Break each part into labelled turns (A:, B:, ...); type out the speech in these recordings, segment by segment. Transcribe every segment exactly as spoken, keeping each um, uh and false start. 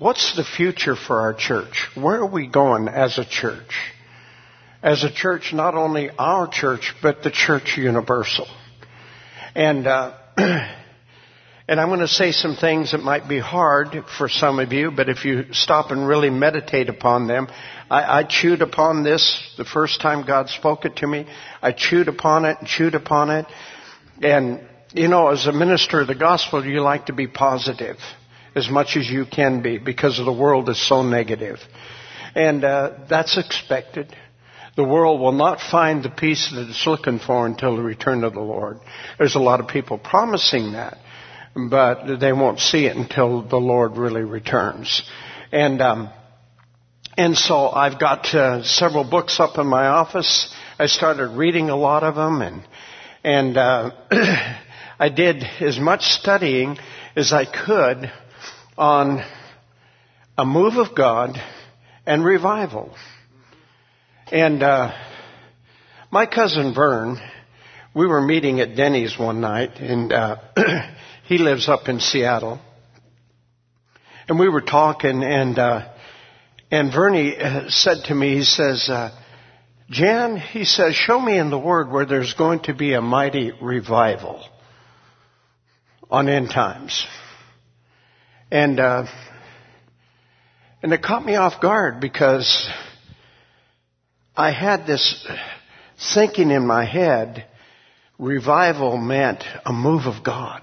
A: what's the future for our church? Where are we going as a church? As a church, not only our church, but the church universal. And, uh, and I'm going to say some things that might be hard for some of you, but if you stop and really meditate upon them, I, I chewed upon this the first time God spoke it to me. I chewed upon it and chewed upon it. And, you know, as a minister of the gospel, you like to be positive as much as you can be because the world is so negative. And uh, that's expected. The world will not find the peace that it's looking for until the return of the Lord. There's a lot of people promising that, but they won't see it until the Lord really returns. And um, and so I've got uh, several books up in my office. I started reading a lot of them, and and uh, I did as much studying as I could on a move of God and revival. And uh, my cousin Vern, we were meeting at Denny's one night, and uh, he lives up in Seattle. And we were talking, and uh, and Vernie uh, said to me, he says, uh, Jan, he says, show me in the Word where there's going to be a mighty revival on end times. And uh, and it caught me off guard because I had this thinking in my head, revival meant a move of God.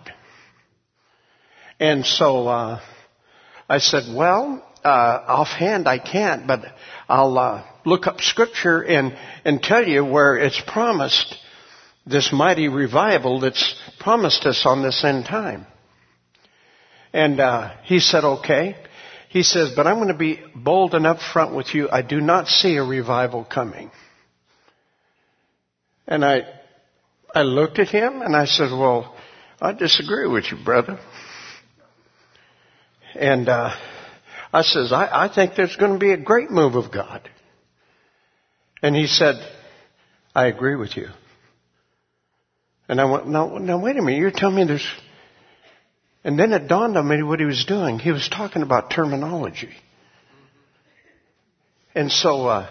A: And so uh, I said, well, uh, offhand I can't, but I'll uh, look up Scripture and, and tell you where it's promised, this mighty revival that's promised us on this end time. And uh, he said, okay. He says, but I'm going to be bold and upfront with you. I do not see a revival coming. And I, I looked at him and I said, well, I disagree with you, brother. And uh, I says, I, I think there's going to be a great move of God. And he said, I agree with you. And I went, no, no, wait a minute. You're telling me there's... And then it dawned on me what he was doing. He was talking about terminology. And so uh,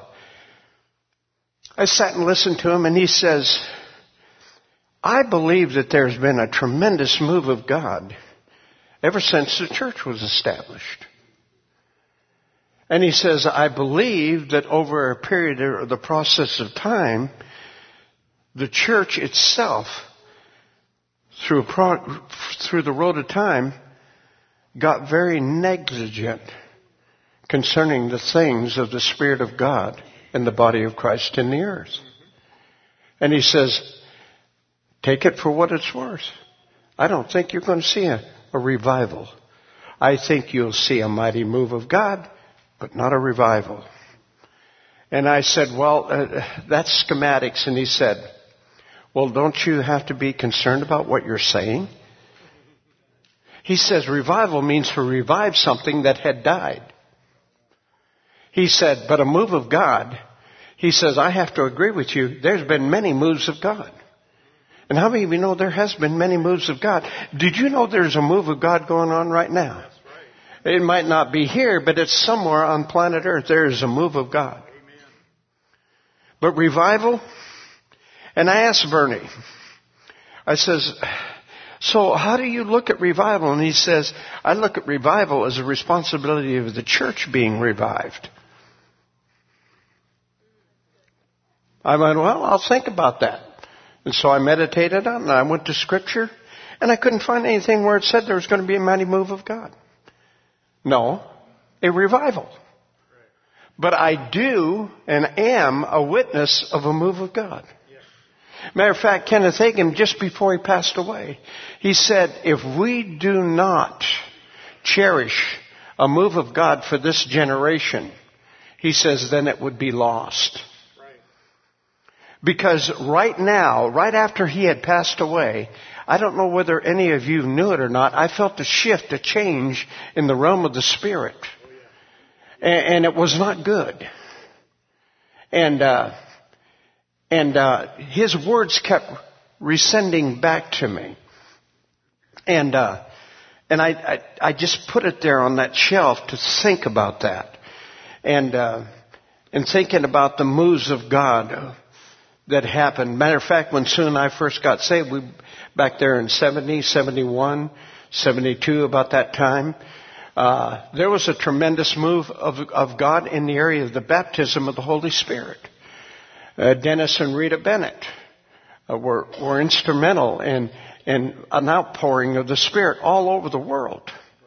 A: I sat and listened to him, and he says, I believe that there's been a tremendous move of God ever since the church was established. And he says, I believe that over a period of the process of time, the church itself, through, pro- through the road of time, got very negligent concerning the things of the Spirit of God and the body of Christ in the earth. And he says, take it for what it's worth. I don't think you're going to see a, a revival. I think you'll see a mighty move of God, but not a revival. And I said, well, uh, that's schematics. And he said, well, don't you have to be concerned about what you're saying? He says revival means to revive something that had died. He said, but a move of God, he says, I have to agree with you. There's been many moves of God. And how many of you know there has been many moves of God? Did you know there's a move of God going on right now? It might not be here, but it's somewhere on planet Earth. There is a move of God. But revival... And I asked Bernie, I says, so how do you look at revival? And he says, I look at revival as a responsibility of the church being revived. I went, well, I'll think about that. And so I meditated on it, and I went to Scripture, and I couldn't find anything where it said there was going to be a mighty move of God. No, a revival. But I do and am a witness of a move of God. Matter of fact, Kenneth Hagin, just before he passed away, he said, if we do not cherish a move of God for this generation, he says, then it would be lost. Right. Because right now, right after he had passed away, I don't know whether any of you knew it or not, I felt a shift, a change in the realm of the Spirit. Oh, yeah. and, and it was not good. And, uh, And uh, his words kept rescinding back to me. And uh, and I, I, I just put it there on that shelf to think about that. And, uh, and thinking about the moves of God that happened. Matter of fact, when Sue and I first got saved, we, back there in seventy, seventy-one, seventy-two, about that time, uh, there was a tremendous move of, of God in the area of the baptism of the Holy Spirit. Uh, Dennis and Rita Bennett uh, were, were instrumental in, in an outpouring of the Spirit all over the world.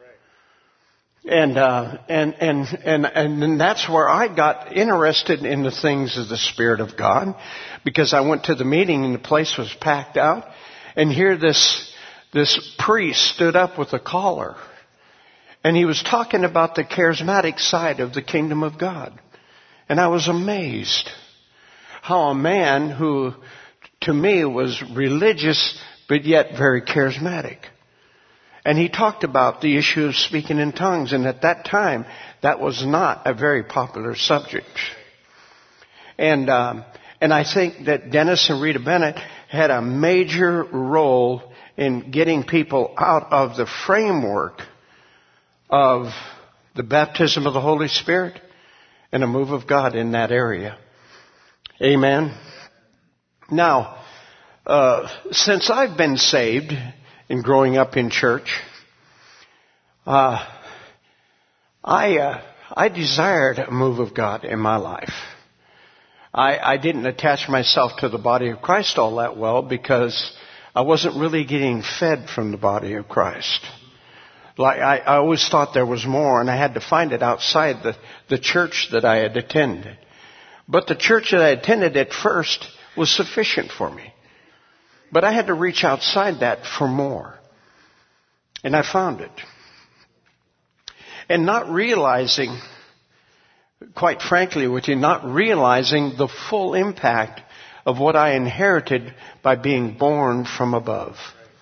A: And, uh, and, and, and, and then that's where I got interested in the things of the Spirit of God, because I went to the meeting and the place was packed out, and here this, this priest stood up with a collar, and he was talking about the charismatic side of the kingdom of God. And I was amazed how a man who, to me, was religious, but yet very charismatic. And he talked about the issue of speaking in tongues. And at that time, that was not a very popular subject. And, um, and I think that Dennis and Rita Bennett had a major role in getting people out of the framework of the baptism of the Holy Spirit and a move of God in that area. Amen. Now, uh, since I've been saved, in growing up in church, uh, I uh, I desired a move of God in my life. I, I didn't attach myself to the body of Christ all that well because I wasn't really getting fed from the body of Christ. Like I, I always thought there was more, and I had to find it outside the, the church that I had attended. But the church that I attended at first was sufficient for me. But I had to reach outside that for more. And I found it. And not realizing, quite frankly with you, not realizing the full impact of what I inherited by being born from above.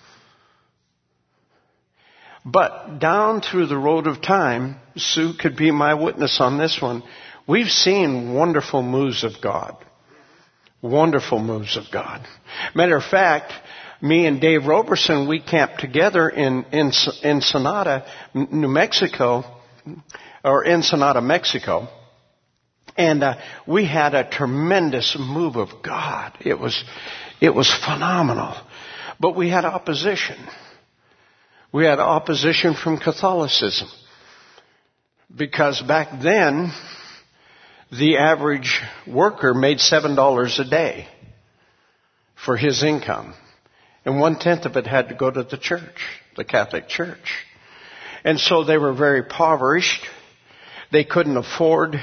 A: But down through the road of time, Sue could be my witness on this one, we've seen wonderful moves of God. Wonderful moves of God. Matter of fact, me and Dave Roberson, we camped together in, in, in Sonata, New Mexico, or Ensenada, Mexico. And uh, we had a tremendous move of God. It was, it was phenomenal. But we had opposition. We had opposition from Catholicism. Because back then, the average worker made seven dollars a day for his income. And one-tenth of it had to go to the church, the Catholic Church. And so they were very impoverished. They couldn't afford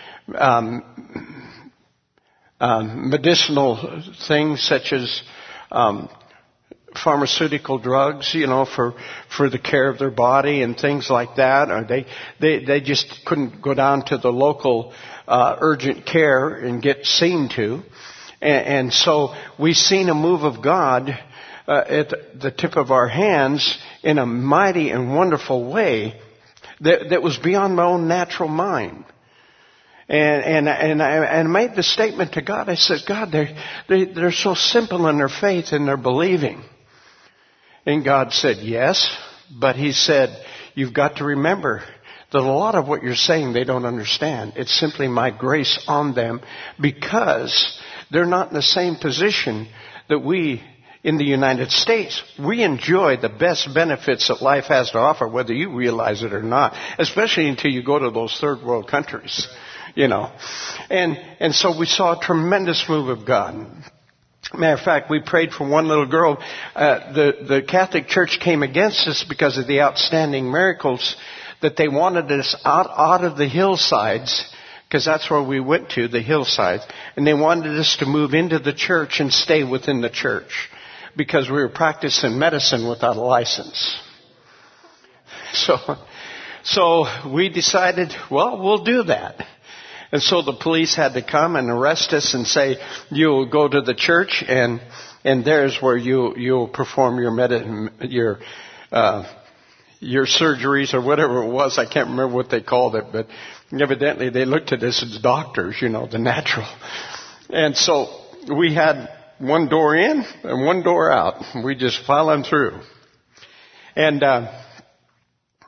A: um, um, medicinal things such as um, pharmaceutical drugs, you know, for for the care of their body and things like that. Or they they they just couldn't go down to the local uh, urgent care and get seen to. And, and so we've seen a move of God uh, at the tip of our hands in a mighty and wonderful way that, that was beyond my own natural mind. And and and I, and I made the statement to God. I said, God, they they they're so simple in their faith and their believing. And God said, yes, but He said, you've got to remember that a lot of what you're saying they don't understand. It's simply my grace on them because they're not in the same position that we in the United States. We enjoy the best benefits that life has to offer, whether you realize it or not, especially until you go to those third world countries, you know. And, and so we saw a tremendous move of God. Matter of fact, we prayed for one little girl. Uh, the, the Catholic Church came against us because of the outstanding miracles that they wanted us out, out of the hillsides, because that's where we went to, the hillsides. And they wanted us to move into the church and stay within the church because we were practicing medicine without a license. So, so we decided, well, we'll do that. And so the police had to come and arrest us and say, you'll go to the church and, and there's where you, you'll perform your med- your, uh, your surgeries or whatever it was. I can't remember what they called it, but evidently they looked at us as doctors, you know, the natural. And so we had one door in and one door out. We just filing through. And, uh,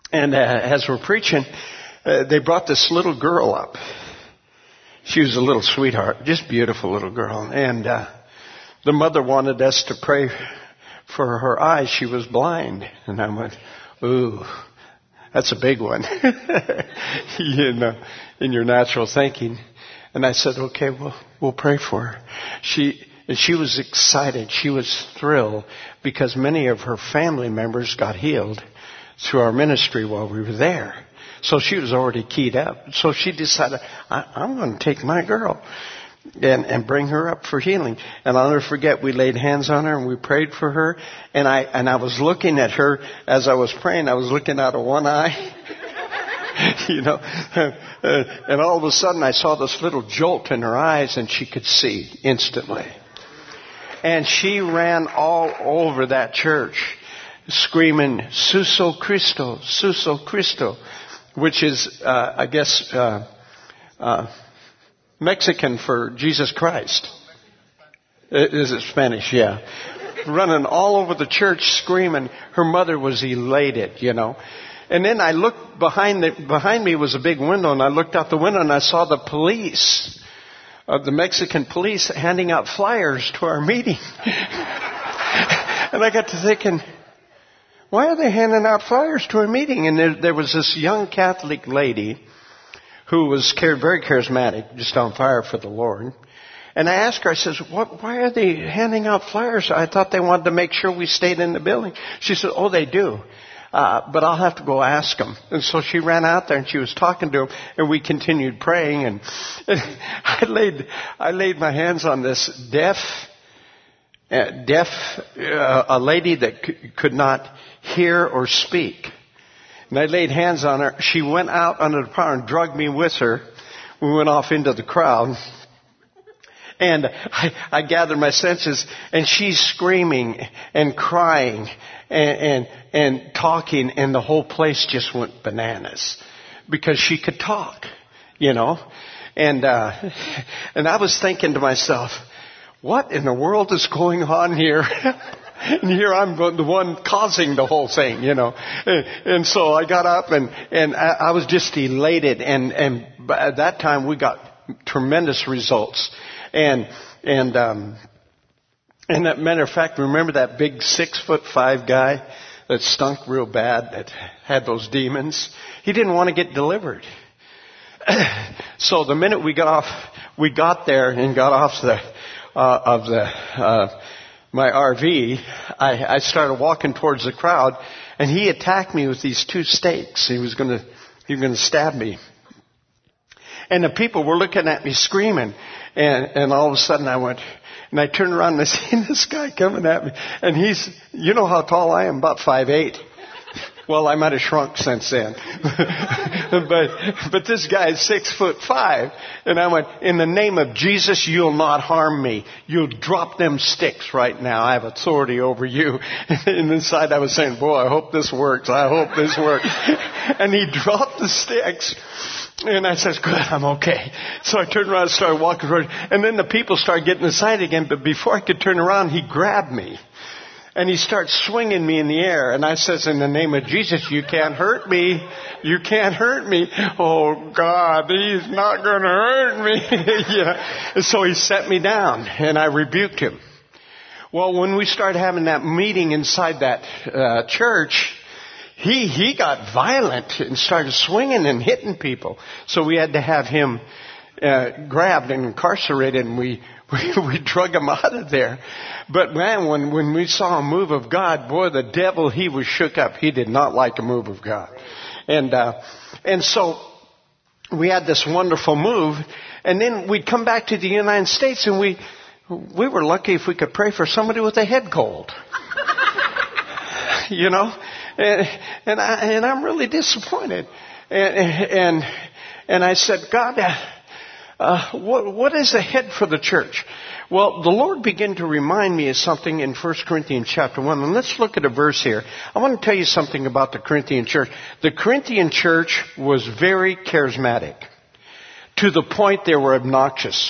A: And uh, as we're preaching, uh, they brought this little girl up. She was a little sweetheart, just beautiful little girl. And uh, the mother wanted us to pray for her eyes. She was blind. And I went, ooh, that's a big one, you know, in your natural thinking. And I said, okay, we'll, we'll pray for her. She, and she was excited. She was thrilled because many of her family members got healed through our ministry while we were there. So she was already keyed up. So she decided, I, I'm going to take my girl and, and bring her up for healing. And I'll never forget, we laid hands on her and we prayed for her. And I, and I was looking at her as I was praying. I was looking out of one eye. You know, and all of a sudden I saw this little jolt in her eyes and she could see instantly. And she ran all over that church screaming, Suso Cristo, Suso Cristo, which is, uh, I guess, uh, uh, Mexican for Jesus Christ. Is it Spanish? Yeah. Running all over the church screaming. Her mother was elated, you know. And then I looked behind the, behind me was a big window, and I looked out the window and I saw the police, uh, the Mexican police handing out flyers to our meeting. And I got to thinking, why are they handing out flyers to a meeting? And there, there was this young Catholic lady who was very charismatic, just on fire for the Lord. And I asked her, I says, what, why are they handing out flyers? I thought they wanted to make sure we stayed in the building. She said, oh, they do. Uh, but I'll have to go ask them. And so she ran out there and she was talking to him, and we continued praying. And, and I laid, I laid my hands on this deaf, uh, deaf, uh, a lady that c- could not hear or speak. And I laid hands on her. She went out under the power and dragged me with her. We went off into the crowd. And I, I gathered my senses, and she's screaming and crying and, and, and talking, and the whole place just went bananas because she could talk, you know. And, uh, and I was thinking to myself, what in the world is going on here? And here I'm the one causing the whole thing, you know. And, and so I got up and, and I, I was just elated. And, and at that time we got tremendous results. And, and, um, and that matter of fact, remember that big six foot five guy that stunk real bad, that had those demons? He didn't want to get delivered. So the minute we got off, we got there and got off the, uh, of the, uh, my R V, I, I started walking towards the crowd, and he attacked me with these two stakes. He was going to, he was going to stab me. And the people were looking at me screaming, and, and all of a sudden I went, and I turned around and I seen this guy coming at me, and he's, you know how tall I am, about five eight. Well, I might have shrunk since then. but, but this guy is six foot five. And I went, in the name of Jesus, you'll not harm me. You'll drop them sticks right now. I have authority over you. And inside I was saying, boy, I hope this works. I hope this works. And he dropped the sticks. And I says, good, I'm okay. So I turned around and started walking around. And then the people started getting excited again. But before I could turn around, he grabbed me. And he starts swinging me in the air. And I says, in the name of Jesus, you can't hurt me. You can't hurt me. Oh, God, he's not going to hurt me. Yeah. And so he set me down, and I rebuked him. Well, when we started having that meeting inside that uh, church, he he got violent and started swinging and hitting people. So we had to have him uh, grabbed and incarcerated, and we We, we drug him out of there. But man, when, when we saw a move of God, boy, the devil, he was shook up. He did not like a move of God. And, uh, and so we had this wonderful move. And then we'd come back to the United States, and we, we were lucky if we could pray for somebody with a head cold. You know? And, and I, and I'm really disappointed. And, and, and I said, God, Uh, what, what is ahead for the church? Well, the Lord began to remind me of something in First Corinthians chapter one. And let's look at a verse here. I want to tell you something about the Corinthian church. The Corinthian church was very charismatic, to the point they were obnoxious.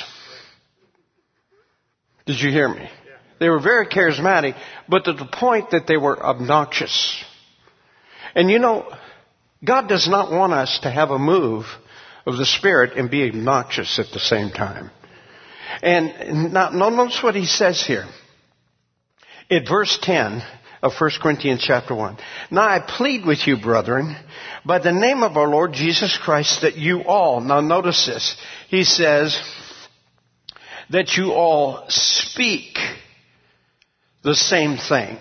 A: Did you hear me? Yeah. They were very charismatic, but to the point that they were obnoxious. And you know, God does not want us to have a move of the Spirit and be obnoxious at the same time. And now, notice what he says here. In verse ten of First Corinthians chapter one. Now I plead with you, brethren, by the name of our Lord Jesus Christ, that you all, now notice this, he says, that you all speak the same thing,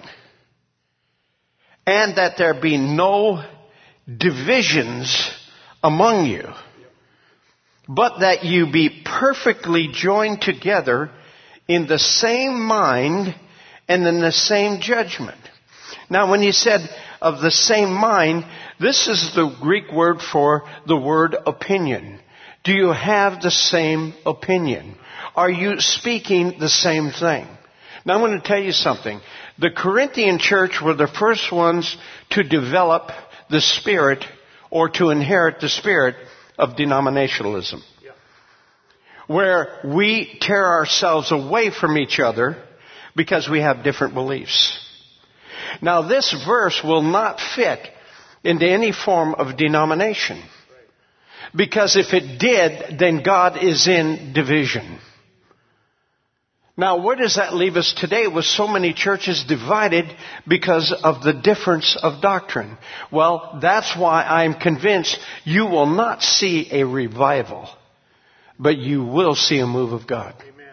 A: and that there be no divisions among you, but that you be perfectly joined together in the same mind and in the same judgment. Now, when he said of the same mind, this is the Greek word for the word opinion. Do you have the same opinion? Are you speaking the same thing? Now, I'm going to tell you something. The Corinthian church were the first ones to develop the spirit or to inherit the spirit of denominationalism, yeah, where we tear ourselves away from each other because we have different beliefs. Now, this verse will not fit into any form of denomination, because if it did, then God is in division. Now, where does that leave us today with so many churches divided because of the difference of doctrine? Well, that's why I'm convinced you will not see a revival, but you will see a move of God. Amen.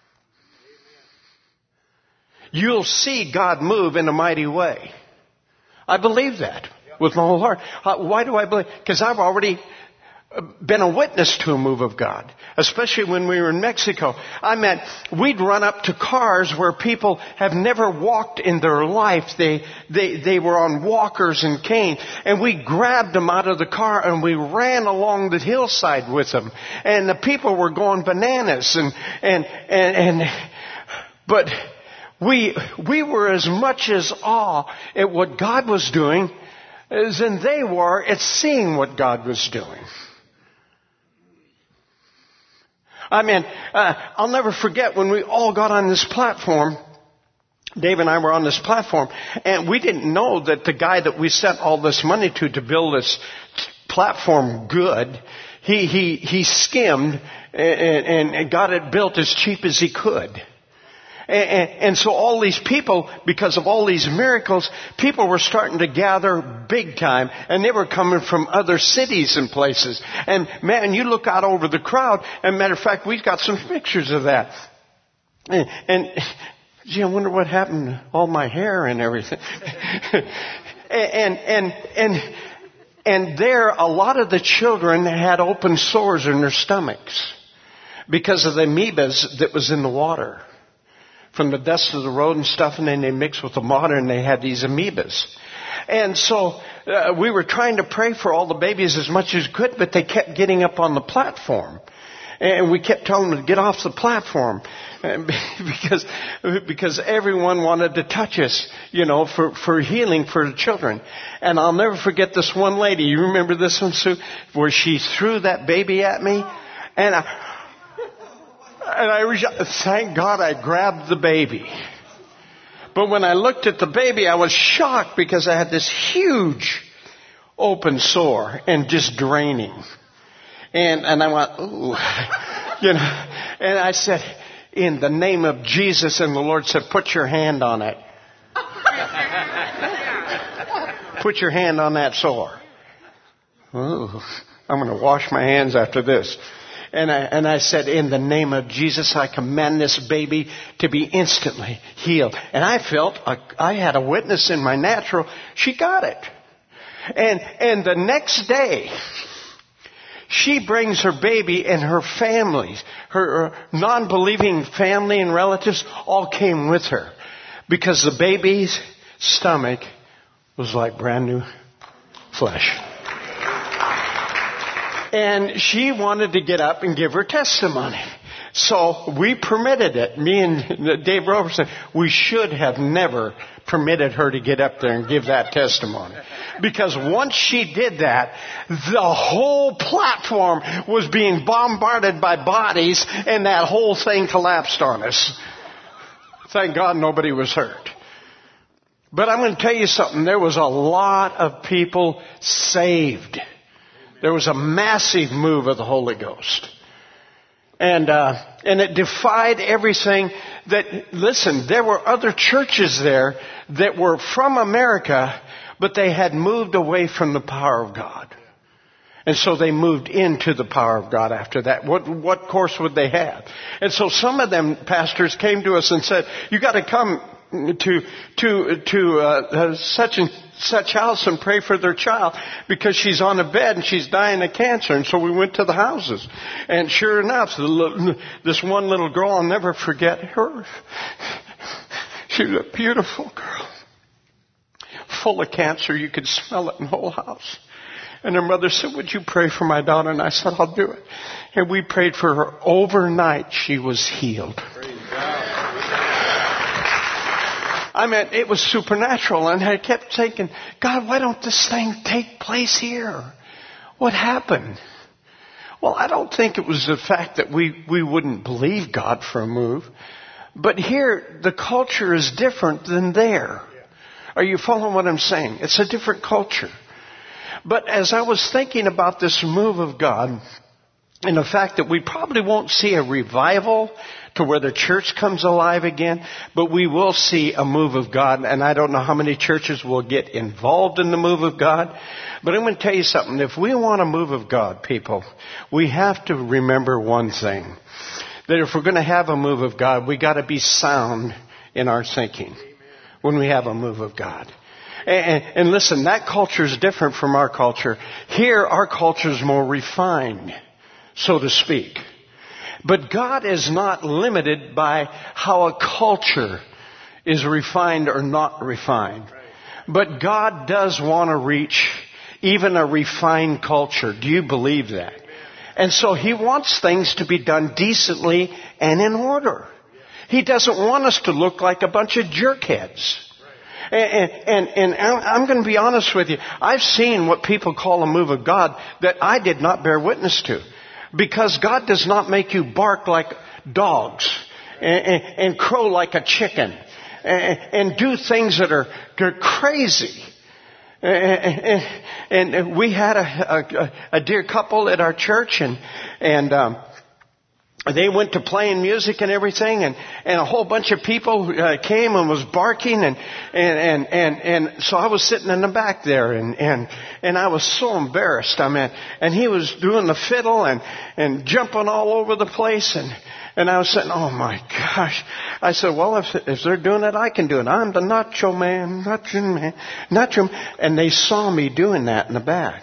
A: You'll see God move in a mighty way. I believe that with my whole heart. Why do I believe? Because I've already been a witness to a move of God, especially when we were in Mexico. I meant we'd run up to cars where people have never walked in their life. They, they, they were on walkers and cane, and we grabbed them out of the car and we ran along the hillside with them. And the people were going bananas, and, and, and, and, but we, we were as much as awe at what God was doing as in they were at seeing what God was doing. I mean, uh, I'll never forget when we all got on this platform. Dave and I were on this platform, and we didn't know that the guy that we sent all this money to to build this platform good, he he he skimmed and, and, and got it built as cheap as he could. And, and, and so all these people, because of all these miracles, people were starting to gather big time. And they were coming from other cities and places. And man, you look out over the crowd. And matter of fact, we've got some pictures of that. And, and gee, I wonder what happened to all my hair and everything. and, and, and, and there, a lot of the children had open sores in their stomachs because of the amoebas that was in the water from the dust of the road and stuff, and then they mixed with the water and they had these amoebas. And so uh, we were trying to pray for all the babies as much as we could, but they kept getting up on the platform. And we kept telling them to get off the platform because because everyone wanted to touch us, you know, for, for healing for the children. And I'll never forget this one lady. You remember this one, Sue? Where she threw that baby at me. And I... And I, thank God I grabbed the baby. But when I looked at the baby, I was shocked because I had this huge open sore and just draining. And, and I went, ooh, you know, and I said, in the name of Jesus, and the Lord said, put your hand on it. Put your hand on that sore. Ooh, I'm going to wash my hands after this. And I, and I said, in the name of Jesus, I command this baby to be instantly healed. And I felt, a, I had a witness in my natural. She got it. And, and the next day, she brings her baby and her family, her, her non-believing family and relatives all came with her. Because the baby's stomach was like brand new flesh. And she wanted to get up and give her testimony. So we permitted it. Me and Dave Robertson, we should have never permitted her to get up there and give that testimony. Because once she did that, the whole platform was being bombarded by bodies, and that whole thing collapsed on us. Thank God nobody was hurt. But I'm going to tell you something. There was a lot of people saved. There was a massive move of the Holy Ghost. And, uh, and it defied everything that, listen, there were other churches there that were from America, but they had moved away from the power of God. And so they moved into the power of God after that. What, what course would they have? And so some of them pastors came to us and said, you got to come to, to, to, uh, such and such house and pray for their child because she's on a bed and she's dying of cancer. And so we went to the houses. And sure enough, the, this one little girl, I'll never forget her. She was a beautiful girl. Full of cancer. You could smell it in the whole house. And her mother said, would you pray for my daughter? And I said, I'll do it. And we prayed for her. Overnight, she was healed. I mean, it was supernatural. And I kept thinking, God, why don't this thing take place here? What happened? Well, I don't think it was the fact that we, we wouldn't believe God for a move. But here, the culture is different than there. Are you following what I'm saying? It's a different culture. But as I was thinking about this move of God, and the fact that we probably won't see a revival to where the church comes alive again, but we will see a move of God. And I don't know how many churches will get involved in the move of God. But I'm going to tell you something. If we want a move of God, people, we have to remember one thing. That if we're going to have a move of God, we got to be sound in our thinking when we have a move of God. And, and listen, that culture is different from our culture. Here, our culture is more refined, so to speak. But God is not limited by how a culture is refined or not refined. But God does want to reach even a refined culture. Do you believe that? And so He wants things to be done decently and in order. He doesn't want us to look like a bunch of jerkheads. And, and, and I'm going to be honest with you. I've seen what people call a move of God that I did not bear witness to. Because God does not make you bark like dogs and, and, and crow like a chicken and, and do things that are, are crazy. And, and, and we had a, a, a dear couple at our church, and and um, they went to playing music and everything, and, and a whole bunch of people uh, came and was barking, and and, and and and so I was sitting in the back there, and and and I was so embarrassed. I mean, and he was doing the fiddle and and jumping all over the place, and and I was saying, oh my gosh. I said, well, if if they're doing it, I can do it. I'm the nacho man, nacho man, nacho man. And they saw me doing that in the back.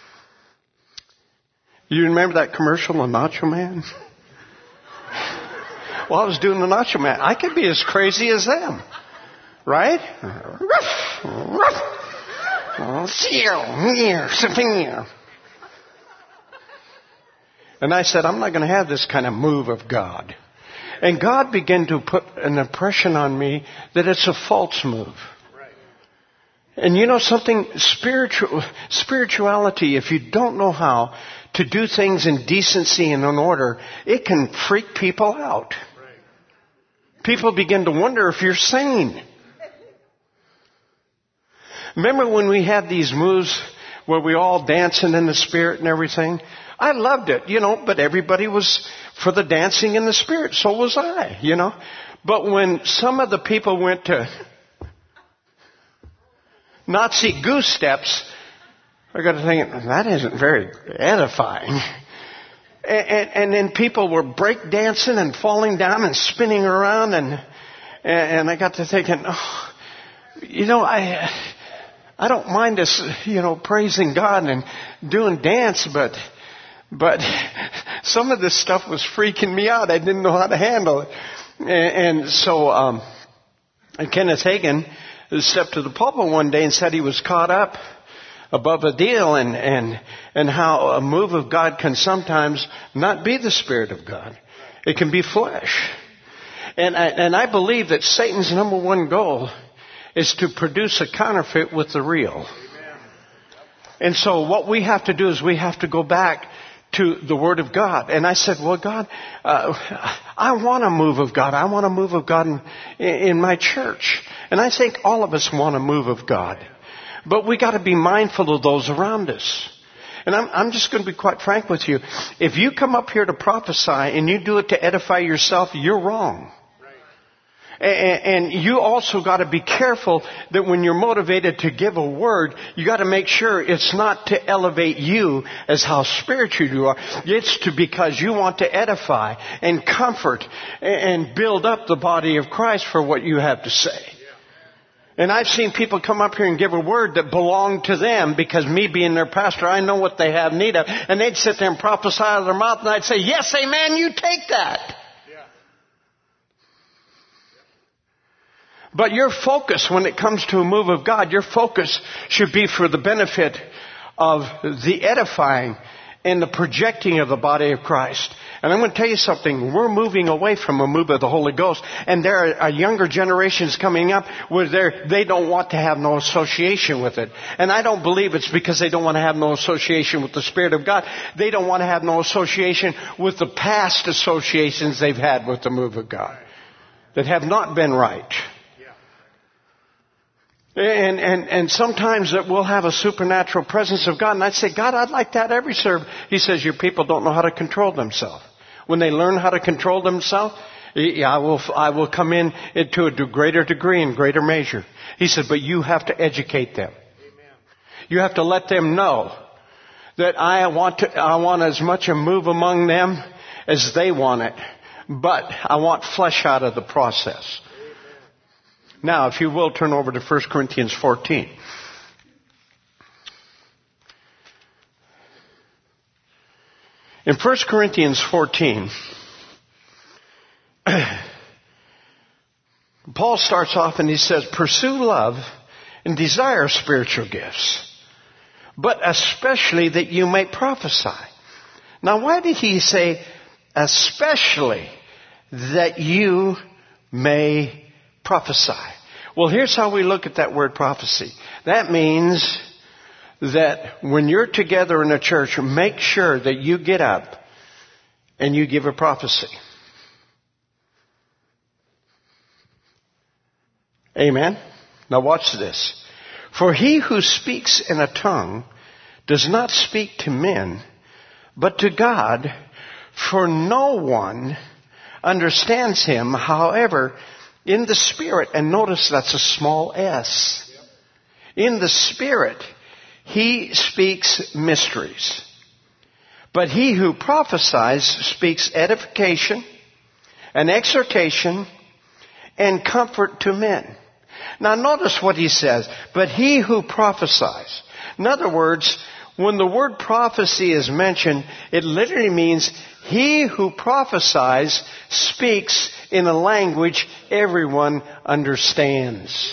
A: You remember that commercial, the Nacho Man? Well, I was doing the Nacho Man. I could be as crazy as them. Right? And I said, I'm not going to have this kind of move of God. And God began to put an impression on me that it's a false move. And you know something? Spiritual, spirituality, if you don't know how to do things in decency and in order, it can freak people out. People begin to wonder if you're sane. Remember when we had these moves where we all dancing in the Spirit and everything? I loved it, you know, but everybody was for the dancing in the Spirit. So was I, you know. But when some of the people went to Nazi goose steps, I got to think, that isn't very edifying. And, and, and then people were break dancing and falling down and spinning around, and and I got to thinking, oh, you know, I I don't mind us, you know, praising God and doing dance, but but some of this stuff was freaking me out. I didn't know how to handle it, and, and so um, Kenneth Hagin stepped to the pulpit one day and said he was caught up above a deal, and, and, and how a move of God can sometimes not be the Spirit of God. It can be flesh. And I, and I believe that Satan's number one goal is to produce a counterfeit with the real. And so what we have to do is we have to go back to the Word of God. And I said, well, God, uh, I want a move of God. I want a move of God in, in my church. And I think all of us want a move of God. But we got to be mindful of those around us. And I'm, I'm just going to be quite frank with you. If you come up here to prophesy and you do it to edify yourself, you're wrong. And you also got to be careful that when you're motivated to give a word, you got to make sure it's not to elevate you as how spiritual you are. It's to because you want to edify and comfort and build up the body of Christ for what you have to say. And I've seen people come up here and give a word that belonged to them because me being their pastor, I know what they have need of. And they'd sit there and prophesy out of their mouth and I'd say, yes, amen, you take that. But your focus when it comes to a move of God, your focus should be for the benefit of the edifying and the projecting of the body of Christ. And I'm going to tell you something. We're moving away from a move of the Holy Ghost. And there are younger generations coming up where they're, they don't want to have no association with it. And I don't believe it's because they don't want to have no association with the Spirit of God. They don't want to have no association with the past associations they've had with the move of God that have not been right. And, and, and sometimes that we'll have a supernatural presence of God. And I'd say, God, I'd like that every service. He says, your people don't know how to control themselves. When they learn how to control themselves, yeah, I will, I will come in into a greater degree and greater measure. He said, but you have to educate them. Amen. You have to let them know that I want to, I want as much a move among them as they want it. But I want flesh out of the process. Now, if you will, turn over to First Corinthians fourteen. In First Corinthians fourteen, Paul starts off and he says, pursue love and desire spiritual gifts, but especially that you may prophesy. Now, why did he say, especially that you may prophesy? Well, here's how we look at that word prophecy. That means that when you're together in a church, make sure that you get up and you give a prophecy. Amen? Now watch this. For he who speaks in a tongue does not speak to men, but to God, for no one understands him. However, in the Spirit, and notice that's a small s. In the Spirit, he speaks mysteries. But he who prophesies speaks edification and exhortation and comfort to men. Now notice what he says. But he who prophesies. In other words, when the word prophecy is mentioned, it literally means he who prophesies speaks in a language everyone understands.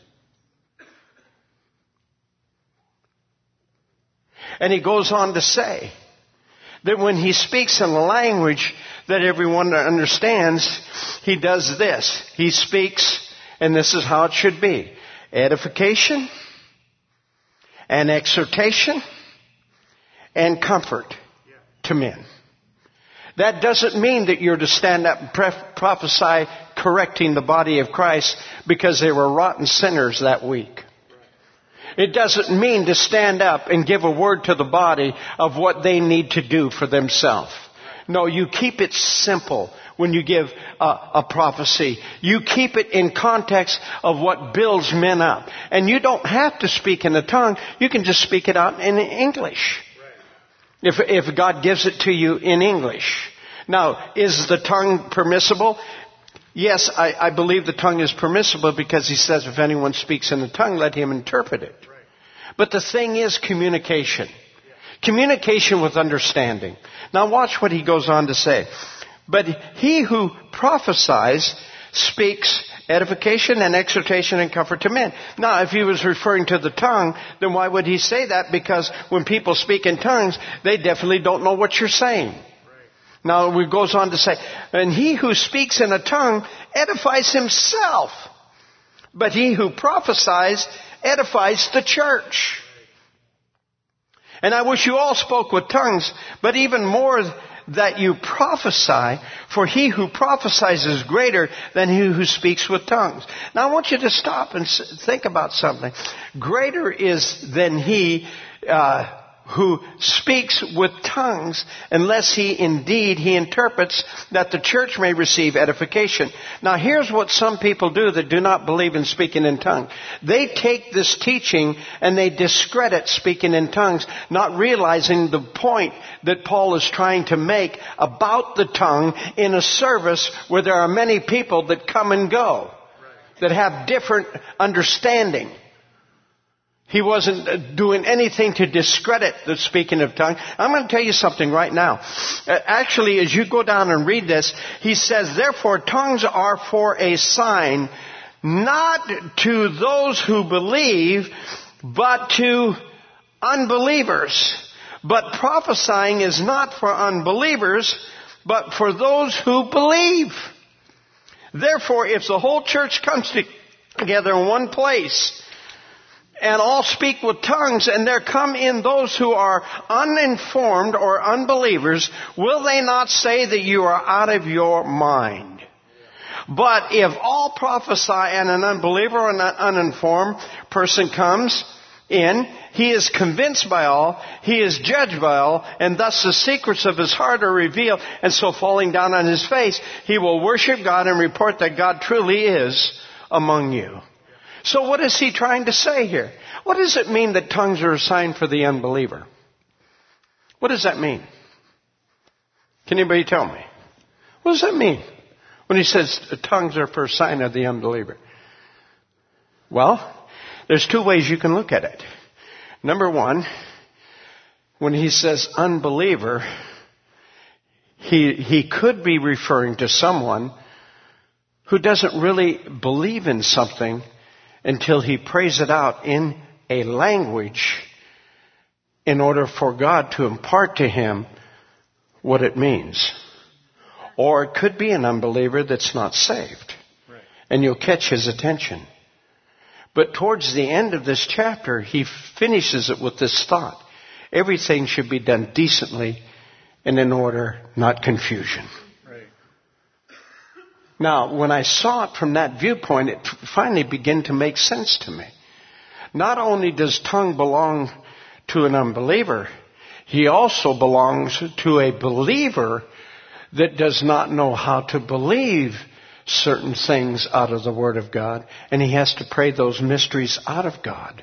A: And he goes on to say that when he speaks in a language that everyone understands, he does this. He speaks, and this is how it should be, edification and exhortation and comfort to men. That doesn't mean that you're to stand up and prophesy correcting the body of Christ because they were rotten sinners that week. It doesn't mean to stand up and give a word to the body of what they need to do for themselves. No, you keep it simple when you give a, a prophecy. You keep it in context of what builds men up. And you don't have to speak in a tongue. You can just speak it out in English. If, if God gives it to you in English. Now, is the tongue permissible? Yes, I, I believe the tongue is permissible because he says if anyone speaks in the tongue, let him interpret it. But the thing is communication. Communication with understanding. Now watch what he goes on to say. But he who prophesies speaks edification and exhortation and comfort to men. Now, if he was referring to the tongue, then why would he say that? Because when people speak in tongues, they definitely don't know what you're saying. Right. Now, it goes on to say, and he who speaks in a tongue edifies himself, but he who prophesies edifies the church. And I wish you all spoke with tongues, but even more that you prophesy, for he who prophesies is greater than he who speaks with tongues. Now I want you to stop and think about something. Greater is than he uh, who speaks with tongues, unless he indeed he interprets, that the church may receive edification. Now here's what some people do that do not believe in speaking in tongues. They take this teaching and they discredit speaking in tongues, not realizing the point that Paul is trying to make about the tongue in a service where there are many people that come and go, that have different understanding. He wasn't doing anything to discredit the speaking of tongues. I'm going to tell you something right now. Actually, as you go down and read this, he says, therefore tongues are for a sign, not to those who believe, but to unbelievers. But prophesying is not for unbelievers, but for those who believe. Therefore, if the whole church comes together in one place, and all speak with tongues, and there come in those who are uninformed or unbelievers, will they not say that you are out of your mind? But if all prophesy and an unbeliever or an uninformed person comes in, he is convinced by all, he is judged by all, and thus the secrets of his heart are revealed, and so falling down on his face, he will worship God and report that God truly is among you. So what is he trying to say here? What does it mean that tongues are a sign for the unbeliever? What does that mean? Can anybody tell me? What does that mean when he says tongues are for a sign of the unbeliever? Well, there's two ways you can look at it. Number one, when he says unbeliever, he, he could be referring to someone who doesn't really believe in something until he prays it out in a language in order for God to impart to him what it means. Or it could be an unbeliever that's not saved. Right. And you'll catch his attention. But towards the end of this chapter, he finishes it with this thought. Everything should be done decently and in order, not confusion. Now, when I saw it from that viewpoint, it finally began to make sense to me. Not only does tongue belong to an unbeliever, he also belongs to a believer that does not know how to believe certain things out of the Word of God, and he has to pray those mysteries out of God.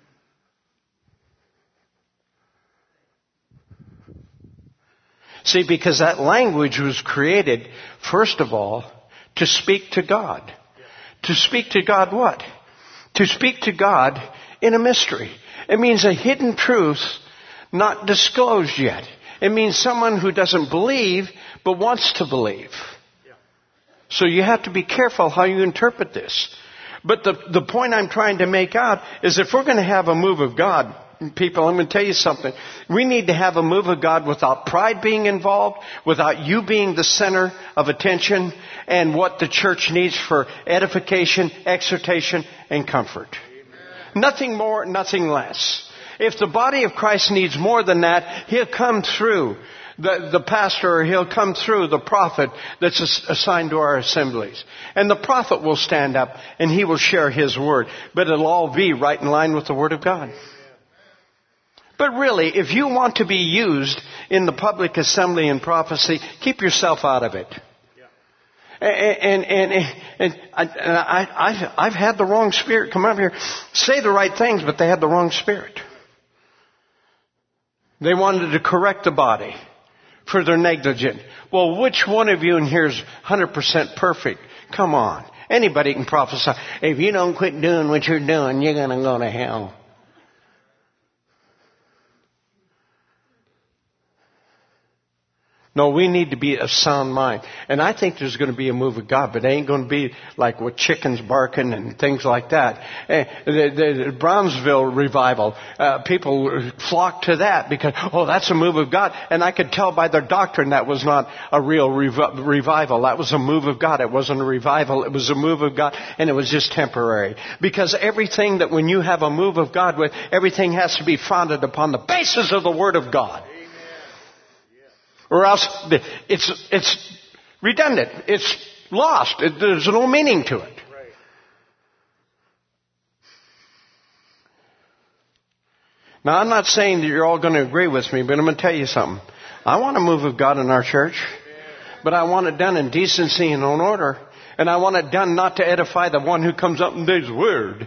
A: See, because that language was created, first of all, to speak to God. To speak to God what? To speak to God in a mystery. It means a hidden truth not disclosed yet. It means someone who doesn't believe but wants to believe. So you have to be careful how you interpret this. But the, the point I'm trying to make out is if we're going to have a move of God, people, I'm going to tell you something. We need to have a move of God without pride being involved, without you being the center of attention, and what the church needs for edification, exhortation, and comfort. Amen. Nothing more, nothing less. If the body of Christ needs more than that, he'll come through the, the pastor, or he'll come through the prophet that's assigned to our assemblies. And the prophet will stand up and he will share his word. But it'll all be right in line with the Word of God. But really, if you want to be used in the public assembly and prophecy, keep yourself out of it. Yeah. And, and, and, and, I, and I, I've, I've had the wrong spirit come up here, say the right things, but they had the wrong spirit. They wanted to correct the body for their negligence. Well, which one of you in here is one hundred percent perfect? Come on. Anybody can prophesy. If you don't quit doing what you're doing, you're going to go to hell. No, we need to be of sound mind. And I think there's going to be a move of God, but it ain't going to be like with chickens barking and things like that. Eh, The, the Brownsville revival, uh, people flocked to that because, oh, that's a move of God. And I could tell by their doctrine that was not a real rev- revival. That was a move of God. It wasn't a revival. It was a move of God, and it was just temporary. Because everything that when you have a move of God with, everything has to be founded upon the basis of the Word of God. Or else it's it's redundant. It's lost. It, there's no meaning to it.
B: Right.
A: Now, I'm not saying that you're all going to agree with me, but I'm going to tell you something. I want a move of God in our church, but I want it done in decency and in order. And I want it done not to edify the one who comes up and does the word.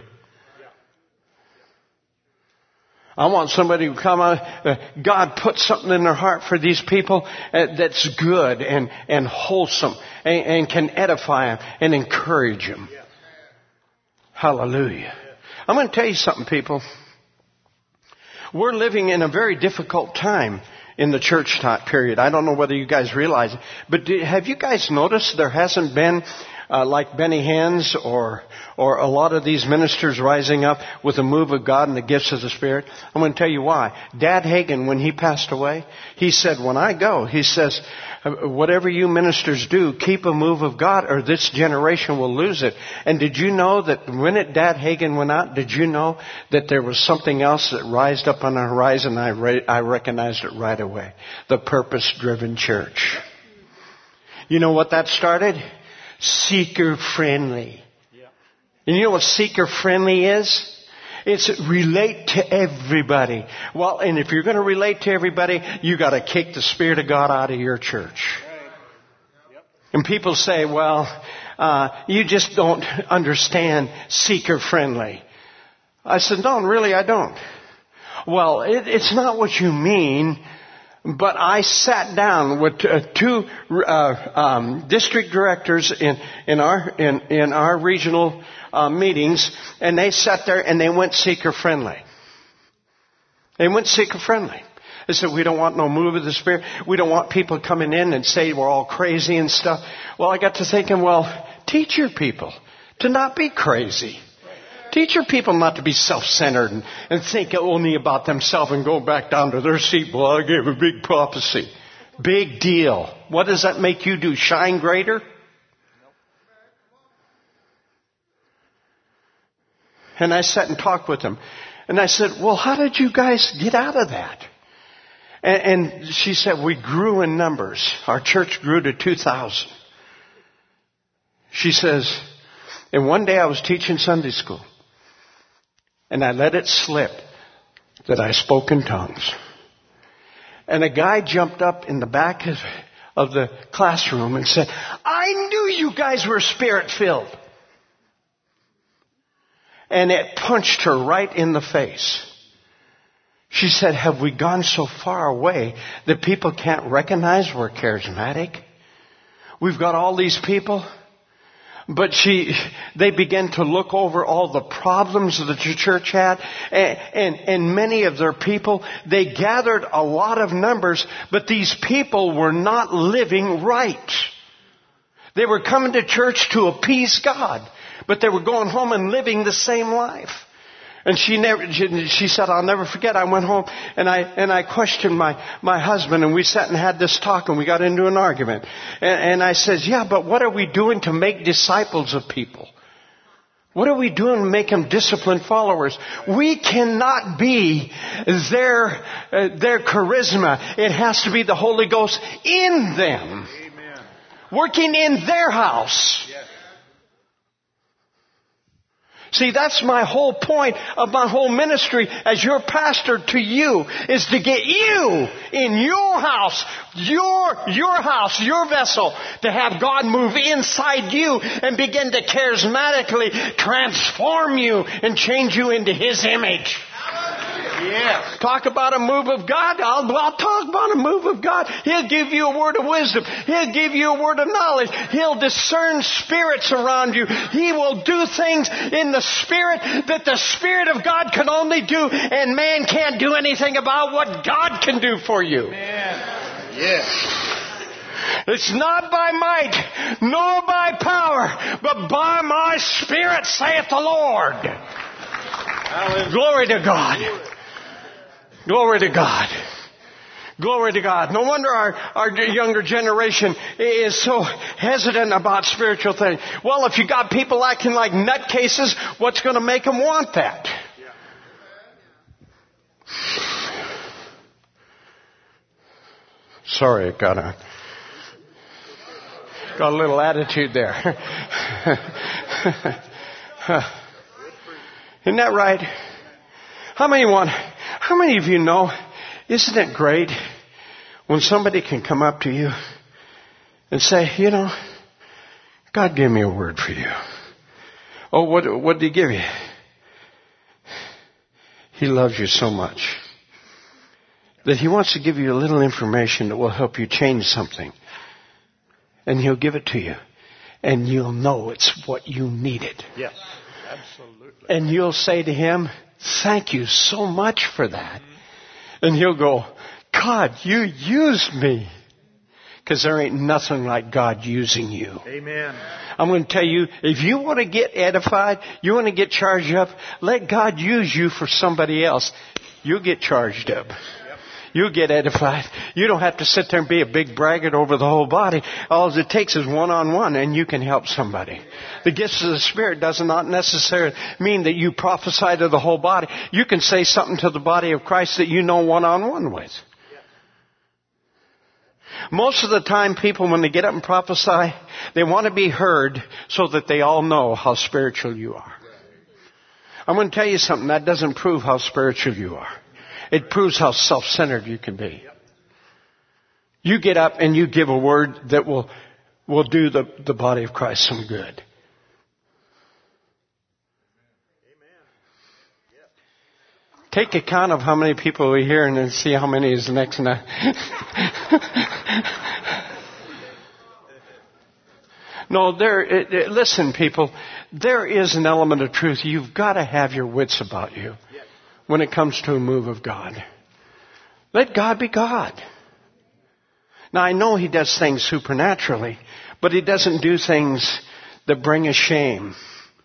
A: I want somebody to come out. Uh, God put something in their heart for these people uh, that's good and, and wholesome and, and can edify them and encourage them. Yeah. Hallelujah. Yeah. I'm going to tell you something, people. We're living in a very difficult time in the church time period. I don't know whether you guys realize it, but do, have you guys noticed there hasn't been Uh, like Benny Hinn or or a lot of these ministers rising up with a move of God and the gifts of the Spirit? I'm going to tell you why. Dad Hagin, when he passed away, he said, when I go, he says, whatever you ministers do, keep a move of God or this generation will lose it. And did you know that when it, Dad Hagin went out, did you know that there was something else that rised up on the horizon? I, re- I recognized it right away. The purpose-driven church. You know what that started? Seeker-friendly. Yeah. And you know what seeker-friendly is? It's relate to everybody. Well, and if you're going to relate to everybody, you got to kick the Spirit of God out of your church. Right. Yep. And people say, well, uh, you just don't understand seeker-friendly. I said, no, really, I don't. Well, it, it's not what you mean. But I sat down with uh, two uh, um, district directors in in our in in our regional uh, meetings, and they sat there and they went seeker friendly. They went seeker friendly. They said, we don't want no move of the Spirit. We don't want people coming in and say we're all crazy and stuff. Well, I got to thinking, well, teach your people to not be crazy. Teach your people not to be self-centered and, and think only about themselves and go back down to their seat. Well, I gave a big prophecy. Big deal. What does that make you do? Shine greater? And I sat and talked with them. And I said, well, how did you guys get out of that? And, and she said, we grew in numbers. Our church grew to two thousand. She says, and one day I was teaching Sunday school. And I let it slip that I spoke in tongues. And a guy jumped up in the back of, of the classroom and said, I knew you guys were Spirit-filled. And it punched her right in the face. She said, have we gone so far away that people can't recognize we're charismatic? We've got all these people. But she, they began to look over all the problems that the church had, and, and, and many of their people, they gathered a lot of numbers, but these people were not living right. They were coming to church to appease God, but they were going home and living the same life. And she never, she, she said, I'll never forget, I went home and I, and I questioned my, my husband, and we sat and had this talk and we got into an argument. And, and I said, yeah, but what are we doing to make disciples of people? What are we doing to make them disciplined followers? We cannot be their, uh, their charisma. It has to be the Holy Ghost in them. Amen. Working in their house. Yes. See, that's my whole point of my whole ministry as your pastor to you, is to get you in your house, your, your house, your vessel, to have God move inside you and begin to charismatically transform you and change you into His image. Yes. Talk about a move of God. I'll, I'll talk about a move of God. He'll give you a word of wisdom. He'll give you a word of knowledge. He'll discern spirits around you. He will do things in the Spirit that the Spirit of God can only do, and man can't do anything about what God can do for you. Amen. Yes. It's not by might, nor by power, but by my Spirit, saith the Lord. Hallelujah. Glory to God. Glory to God. Glory to God. No wonder our, our younger generation is so hesitant about spiritual things. Well, if you got people acting like nutcases, what's going to make them want that? Sorry, I got a, got a little attitude there. Isn't that right? How many want, how many of you know, isn't it great when somebody can come up to you and say, you know, God gave me a word for you. Oh, what, what did He give you? He loves you so much that He wants to give you a little information that will help you change something. And He'll give it to you. And you'll know it's what you needed.
B: Yes, absolutely.
A: And you'll say to Him, thank you so much for that. And He'll go, God, you used me. Because there ain't nothing like God using you.
B: Amen.
A: I'm going to tell you, if you want to get edified, you want to get charged up, let God use you for somebody else. You'll get charged up. You'll get edified. You don't have to sit there and be a big braggart over the whole body. All it takes is one-on-one and you can help somebody. The gifts of the Spirit does not necessarily mean that you prophesy to the whole body. You can say something to the body of Christ that you know one-on-one with. Most of the time, people, when they get up and prophesy, they want to be heard so that they all know how spiritual you are. I'm going to tell you something. That doesn't prove how spiritual you are. It proves how self-centered you can be. You get up and you give a word that will, will do the, the body of Christ some good. Take account of how many people are here and then see how many is next night. No, there, it, it, listen, people, there is an element of truth. You've got to have your wits about you when it comes to a move of God. Let God be God. Now, I know He does things supernaturally, but He doesn't do things that bring a shame,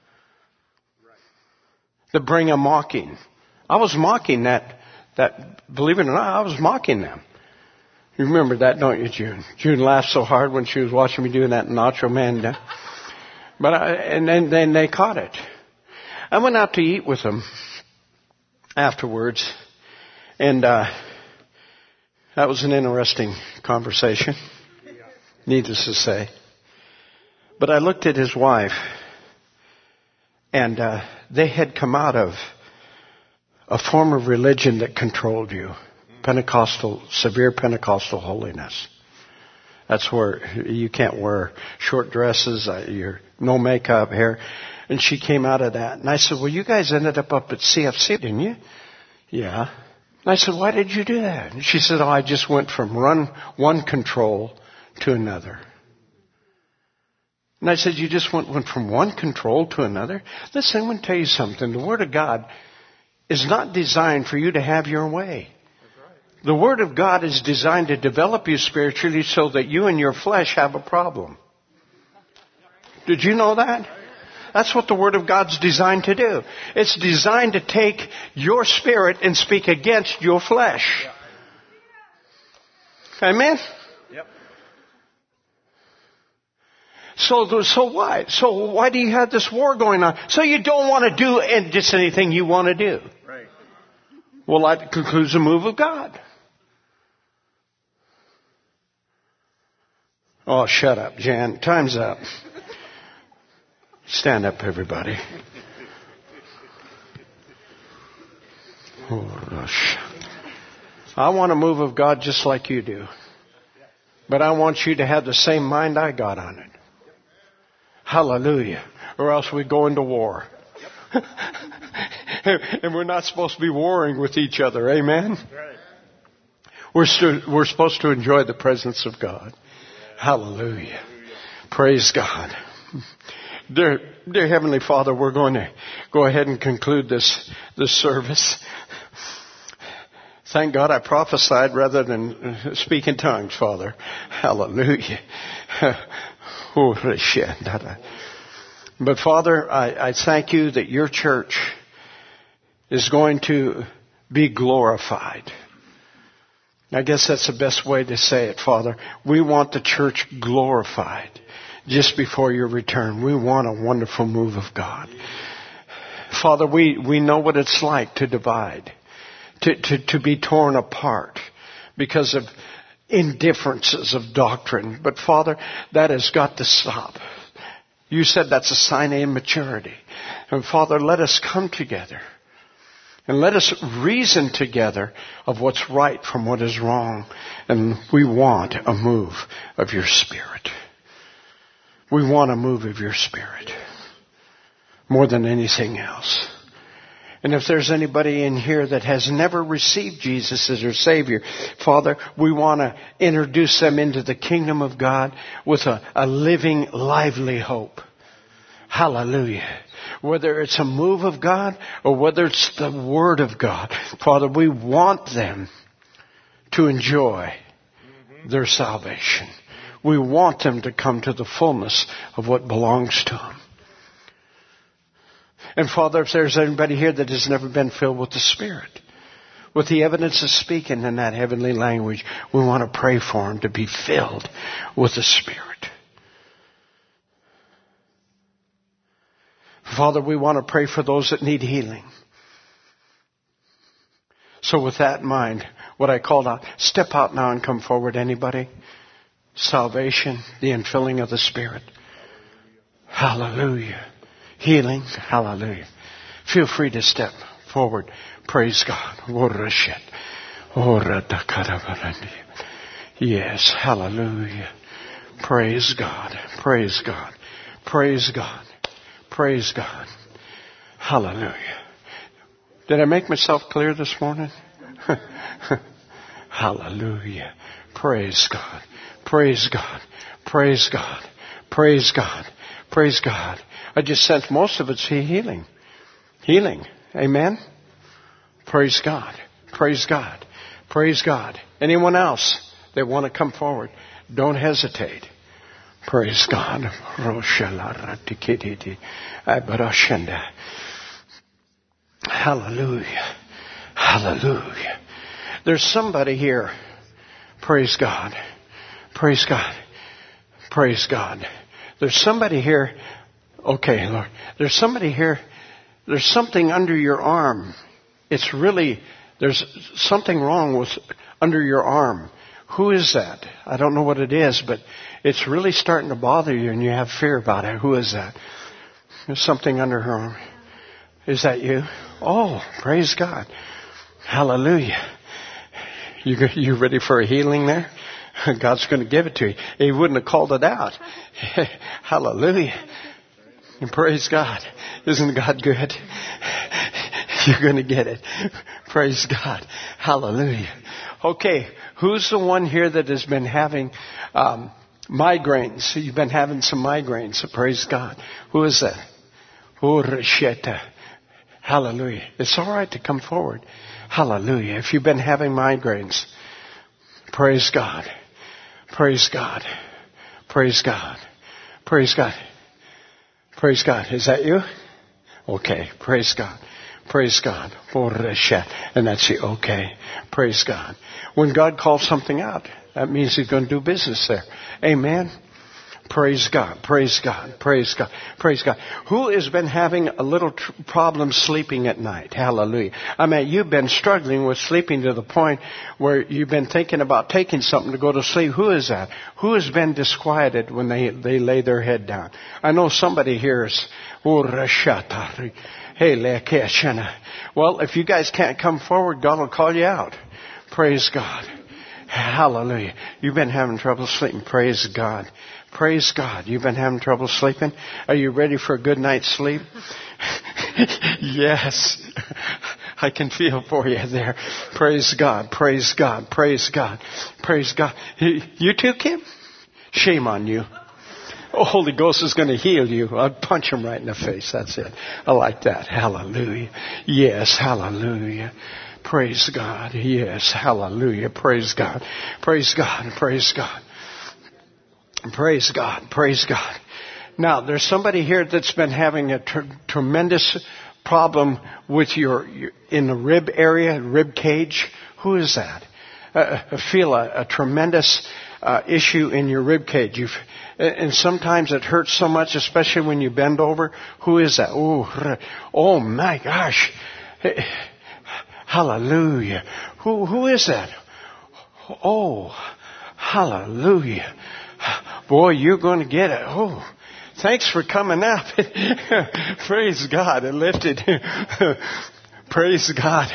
A: that bring a mocking. I was mocking that, that, believe it or not, I was mocking them. You remember that, don't you, June? June laughed so hard when she was watching me doing that Nacho Man. But I, and then, then they caught it. I went out to eat with them afterwards, and uh, that was an interesting conversation, needless to say. But I looked at his wife, and uh, they had come out of a form of religion that controlled you. Pentecostal, severe Pentecostal holiness. That's where you can't wear short dresses, uh, you're, no makeup, hair. And she came out of that. And I said, well, you guys ended up up at C F C, didn't you? Yeah. And I said, why did you do that? And she said, oh, I just went from run, one control to another. And I said, you just went, went from one control to another? Listen, I'm going to tell you something. The Word of God is not designed for you to have your way. The Word of God is designed to develop you spiritually so that you and your flesh have a problem. Did you know that? That's what the Word of God's designed to do. It's designed to take your spirit and speak against your flesh. Amen?
B: Yep.
A: So, so why? So why do you have this war going on? So you don't want to do just anything you want to do.
B: Right.
A: Well, that concludes the move of God. Oh, shut up, Jan. Time's up. Stand up, everybody. Oh, gosh. I want a move of God just like you do. But I want you to have the same mind I got on it. Hallelujah. Or else we go into war. And we're not supposed to be warring with each other. Amen? We're, st- we're supposed to enjoy the presence of God. Hallelujah. Praise God. Dear, dear Heavenly Father, we're going to go ahead and conclude this, this service. Thank God I prophesied rather than speak in tongues, Father. Hallelujah. But Father, I, I thank you that your church is going to be glorified. I guess that's the best way to say it, Father. We want the church glorified just before your return. We want a wonderful move of God. Father, we, we know what it's like to divide, to, to, to be torn apart because of indifferences of doctrine. But Father, that has got to stop. You said that's a sign of immaturity. And Father, let us come together. And let us reason together of what's right from what is wrong. And we want a move of your Spirit. We want a move of your Spirit. More than anything else. And if there's anybody in here that has never received Jesus as their Savior, Father, we want to introduce them into the kingdom of God with a, a living, lively hope. Hallelujah. Whether it's a move of God or whether it's the Word of God. Father, we want them to enjoy their salvation. We want them to come to the fullness of what belongs to them. And Father, if there's anybody here that has never been filled with the Spirit, with the evidence of speaking in that heavenly language, we want to pray for them to be filled with the Spirit. Father, we want to pray for those that need healing. So with that in mind, what I called out, step out now and come forward. Anybody? Salvation, the infilling of the Spirit. Hallelujah. Healing. Hallelujah. Feel free to step forward. Praise God. Yes. Hallelujah. Praise God. Praise God. Praise God. Praise God. Hallelujah. Did I make myself clear this morning? Hallelujah. Praise God. Praise God. Praise God. Praise God. Praise God. I just sense most of it's healing. Healing. Amen? Praise God. Praise God. Praise God. Anyone else that want to come forward, don't hesitate. Praise God. Hallelujah. Hallelujah. There's somebody here. Praise God. Praise God. Praise God. There's somebody here. Okay, Lord. There's somebody here. There's something under your arm. It's really, there's something wrong with under your arm. Who is that? I don't know what it is, but it's really starting to bother you and you have fear about it. Who is that? There's something under her arm. Is that you? Oh, praise God. Hallelujah. You, you ready for a healing there? God's going to give it to you. He wouldn't have called it out. Hallelujah. And praise God. Isn't God good? You're going to get it. Praise God. Hallelujah. Okay, who's the one here that has been having um, migraines? You've been having some migraines. So praise God. Who is that? Hallelujah. It's all right to come forward. Hallelujah. If you've been having migraines, praise God. Praise God. Praise God. Praise God. Praise God. Is that you? Okay. Praise God. Praise God. And that's you. Okay. Praise God. When God calls something out, that means He's going to do business there. Amen. Praise God. Praise God. Praise God. Praise God. Who has been having a little tr- problem sleeping at night? Hallelujah. I mean, you've been struggling with sleeping to the point where you've been thinking about taking something to go to sleep. Who is that? Who has been disquieted when they, they lay their head down? I know somebody here is... Hey, well, if you guys can't come forward, God will call you out. Praise God. Hallelujah. You've been having trouble sleeping. Praise God. Praise God. You've been having trouble sleeping? Are you ready for a good night's sleep? Yes. I can feel for you there. Praise God. Praise God. Praise God. Praise God. You too, Kim? Shame on you. Oh, Holy Ghost is going to heal you. I'll punch him right in the face. That's it. I like that. Hallelujah. Yes. Hallelujah. Praise God. Yes. Hallelujah. Praise God. Praise God. Praise God. Praise God. Praise God. Now, there's somebody here that's been having a tr- tremendous problem with your, your, in the rib area, rib cage. Who is that? Uh, I feel a, a tremendous uh, issue in your rib cage. You've, and sometimes it hurts so much, especially when you bend over. Who is that? Oh, oh my gosh. Hallelujah. Who, who is that? Oh, hallelujah. Boy, you're going to get it. Oh, thanks for coming up. Praise God. It lifted. Praise God.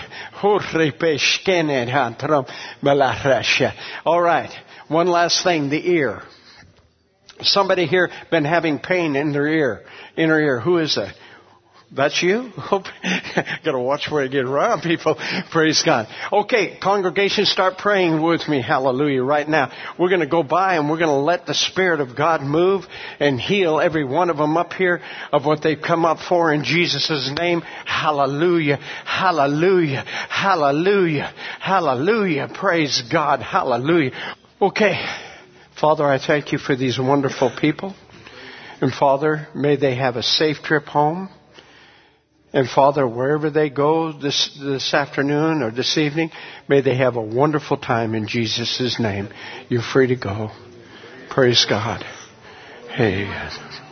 A: All right. One last thing, the ear. Somebody here been having pain in their ear, inner ear. Who is that? That's you? Got to watch where you get around, people. Praise God. Okay, congregation, start praying with me. Hallelujah. Right now, we're going to go by and we're going to let the Spirit of God move and heal every one of them up here of what they've come up for in Jesus' name. Hallelujah. Hallelujah. Hallelujah. Hallelujah. Praise God. Hallelujah. Okay. Father, I thank you for these wonderful people. And Father, may they have a safe trip home. And Father, wherever they go this this afternoon or this evening, may they have a wonderful time in Jesus' name. You're free to go. Praise God. Hey.